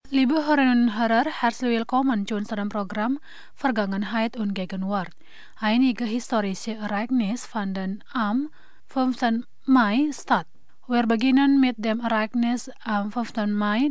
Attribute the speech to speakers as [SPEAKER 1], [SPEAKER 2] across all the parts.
[SPEAKER 1] Liebe Hörerinnen und Hörer, herzlich willkommen zu unserem Programm Vergangenheit und Gegenwart. Einige historische Ereignisse fanden am 5. Mai statt. Wir beginnen mit dem Ereignis am 5. Mai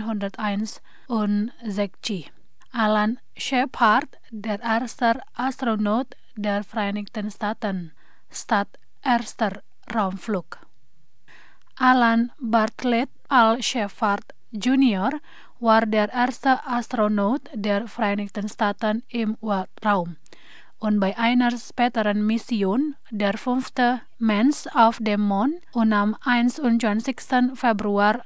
[SPEAKER 1] 1961. Alan Shepard, der erste Astronaut der Vereinigten Staaten, startet erster Raumflug. Alan Bartlett L. Shepard Jr. war der erste Astronaut der Vereinigten Staaten im Weltraum und bei einer späteren Mission der 5. Mensch auf dem Mond und am 21. Februar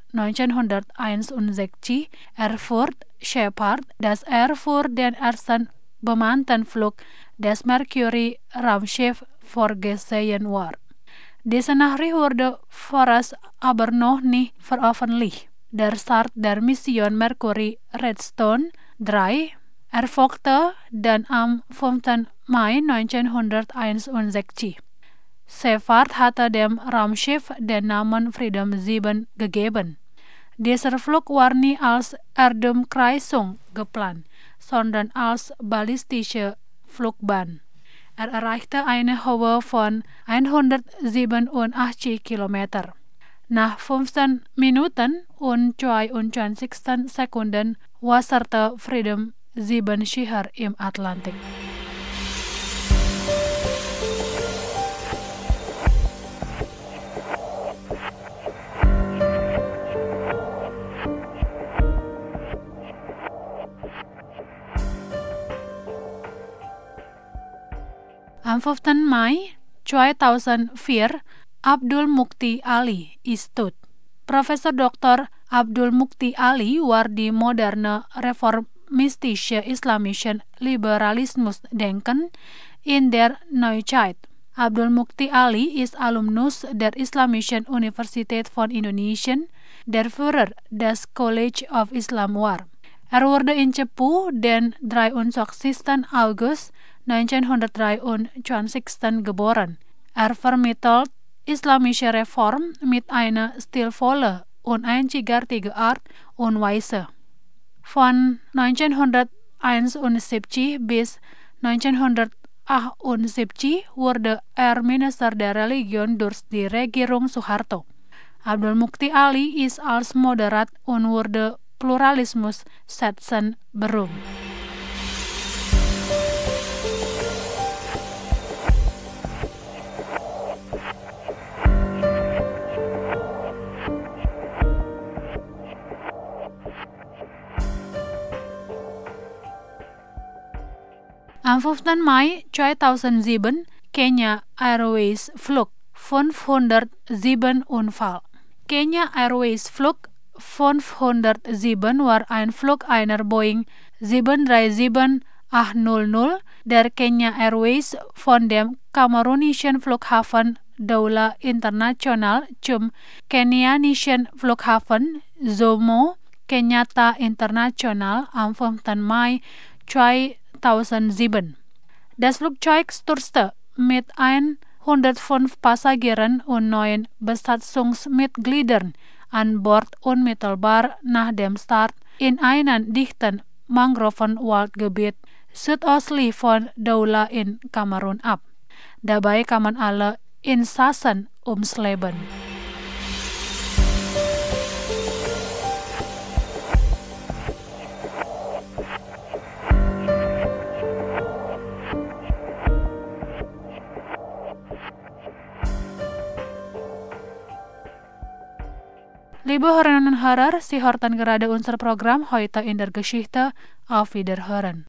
[SPEAKER 1] 1961 erfuhr Shepard, dass er für den ersten bemannten Flug des Mercury-Raumschiffs vorgesehen war. Diese Nachricht wurde vorerst aber noch nicht veröffentlicht. Der Start der Mission Mercury Redstone 3 erfolgte dann am 5. Mai 1961. Shepard hatte dem Raumschiff den Namen Freedom 7 gegeben. Dieser Flug war nie als Erdumkreisung geplant, sondern als ballistische Flugbahn. Er erreichte eine Höhe von 187 Kilometer. Nach 15 Minuten und 22 Sekunden waserte Freedom 7 sicher im Atlantik. Am 5. Mai 2004, Abdul Mukti Ali ist tot. Professor Dr. Abdul Mukti Ali war die moderne reformistische islamischen Liberalismusdenken in der Neuzeit. Abdul Mukti Ali ist Alumnus der Islamischen Universität von Indonesien, der Führer des College of Islam war. Er wurde in Cepu den 23. August 1923 geboren. Er vermittelt islamische Reform mit einer stilvollen und einzigartigen Art und Weise. Von 1971 bis 1978 wurde er Minister der Religion durch die Regierung Suharto. Abdul Mukti Ali ist als moderat und wurde Pluralismus setzen berühmt. Am 5. Mai 2007 Kenya Airways Flug 507 Unfall. Kenya Airways Flug 507 war ein Flug einer Boeing 737-800 der Kenya Airways von dem kamerunischen Flughafen Douala International zum kenianischen Flughafen Jomo Kenyatta International am 5. Mai 2007. Das Flugzeug stürzte mit 105 Passagieren und 9 Besatzungsmitgliedern an Bord unmittelbar nach dem Start in einem dichten Mangrovenwaldgebiet südöstlich von Douala in Kamerun ab. Dabei kamen alle Insassen ums Leben. Liebe Hörerinnen und Hörer, Sie hörten gerade unser Programm heute in der Geschichte. Auf Wiederhören.